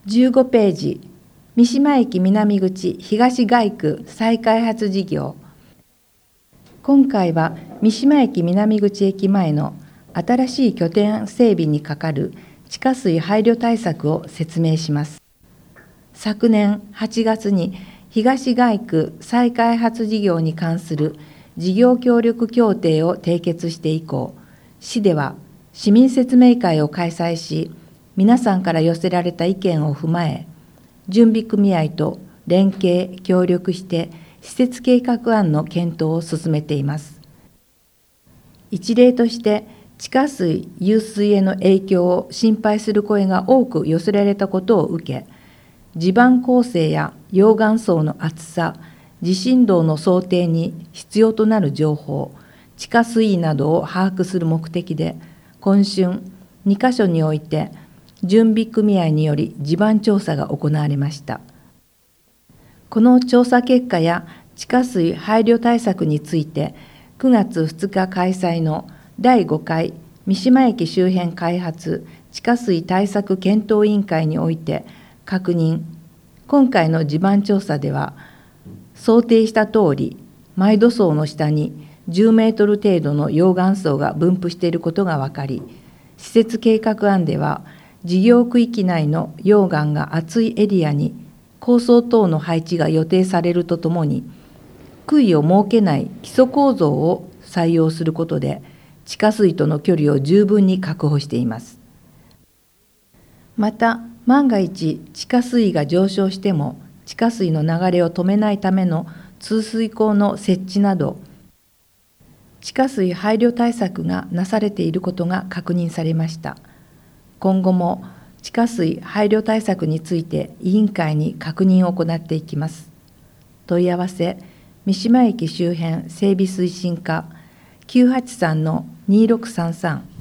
15ページ、三島駅南口東街区再開発事業。今回は三島駅南口駅前の新しい拠点整備にかかる地下水配慮対策を説明します。昨年8月に東街区再開発事業に関する事業協力協定を締結して以降、市では市民説明会を開催し、皆さんから寄せられた意見を踏まえ、準備組合と連携・協力して施設計画案の検討を進めています。一例として、地下水・湧水への影響を心配する声が多く寄せられたことを受け、地盤構成や溶岩層の厚さ、地震動の想定に必要となる情報、地下水位などを把握する目的で、今春2カ所において、準備組合により地盤調査が行われました。この調査結果や地下水配慮対策について、9月2日開催の第5回三島駅周辺開発地下水対策検討委員会において確認。今回の地盤調査では、想定した通り、埋土層の下に10メートル程度の溶岩層が分布していることが分かり、施設計画案では、事業区域内の溶岩が厚いエリアに高層等の配置が予定されるとともに、杭を設けない基礎構造を採用することで、地下水との距離を十分に確保しています。また、万が一地下水位が上昇しても、地下水の流れを止めないための通水溝の設置など、地下水配慮対策がなされていることが確認されました。今後も地下水配慮対策について委員会に確認を行っていきます。問い合わせ、三島駅周辺整備推進課 983-2633